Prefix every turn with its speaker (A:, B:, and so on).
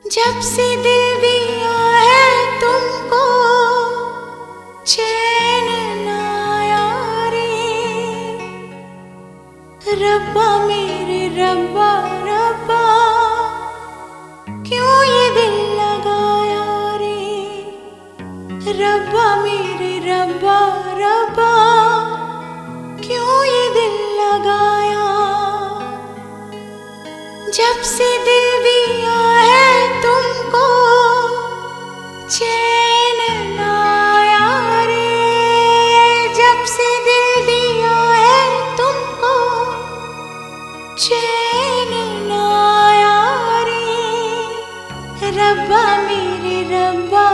A: जब से दिल दिया है तुमको चैन ना आया रे। रब्बा मेरे रब्बा रब्बा क्यों ये दिल लगाया रे। रब्बा मेरे रब्बा रब्बा क्यों ये दिल लगाया। जब से दिल दिया है तुमको चैन ना आया रे। जब से दिल दिया है तुमको चैन ना आया रे। रब्बा मेरे रब्बा